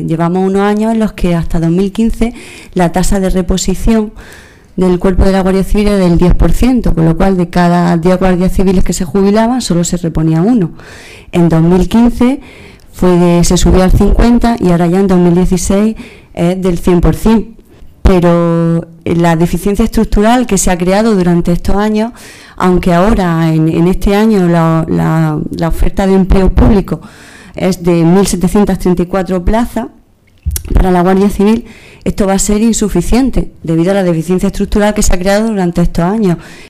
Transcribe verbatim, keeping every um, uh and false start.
llevamos unos años en los que hasta dos mil quince la tasa de reposición del cuerpo de la Guardia Civil era del diez por ciento, con lo cual de cada diez guardias civiles que se jubilaban solo se reponía uno. En dos mil quince fue de, se subió al cincuenta por ciento y ahora ya en dos mil dieciséis es del cien por ciento. Pero la deficiencia estructural que se ha creado durante estos años, aunque ahora en, en este año la, la, la oferta de empleo público es de mil setecientas treinta y cuatro plazas para la Guardia Civil, esto va a ser insuficiente debido a la deficiencia estructural que se ha creado durante estos años.